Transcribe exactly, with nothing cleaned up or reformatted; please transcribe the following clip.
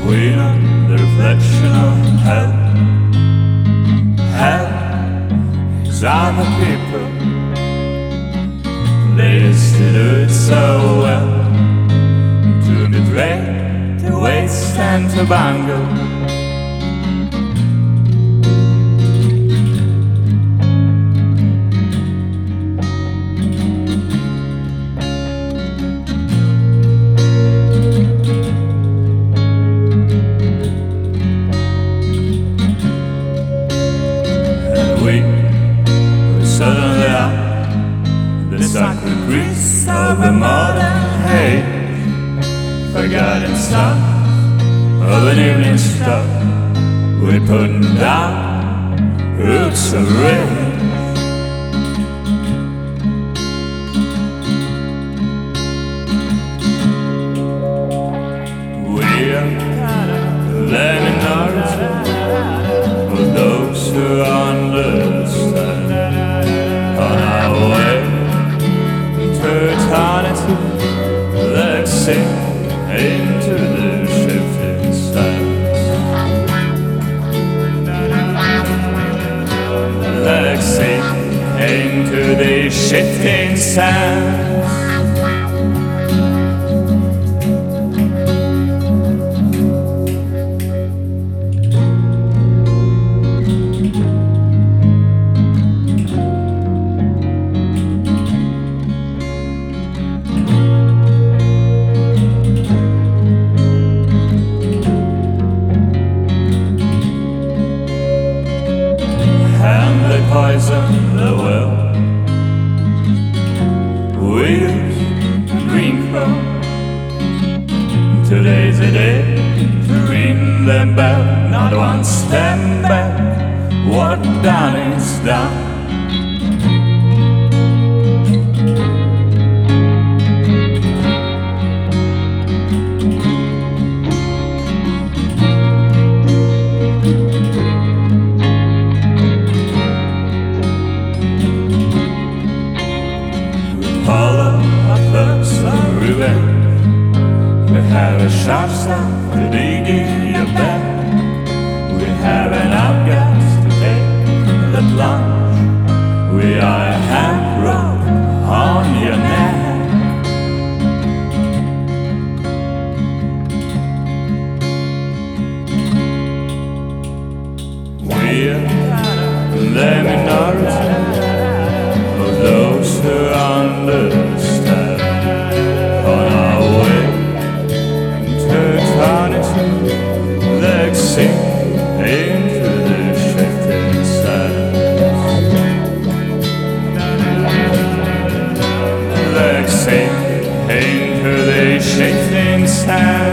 We are the reflection of hell. Hell is other people. They used to do it so well, to betray, to waste and to bungle. We suddenly are the sacred grease of a modern hate, forgotten son of an evening star. We put down roots of rage. We are the minority of those who understand. On our way to eternity, let's sink into the shifting sands. Let's sink into the shifting sands. Poison the well. We use green crow. Today's a day to ring them back. Not one step back. What done is done. Follow our thirst of revenge. We have a sharp staff to dig in your back. We have an outcast to take the plunge. We are a hand rope on your neck. We are the minority of those who understand. On our way to eternity, let's sink into the shifting sands. Let's sink into the shifting sands.